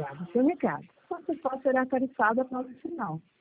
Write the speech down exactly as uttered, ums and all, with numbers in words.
grave o seu recado. Sua resposta será tarifada após o sinal.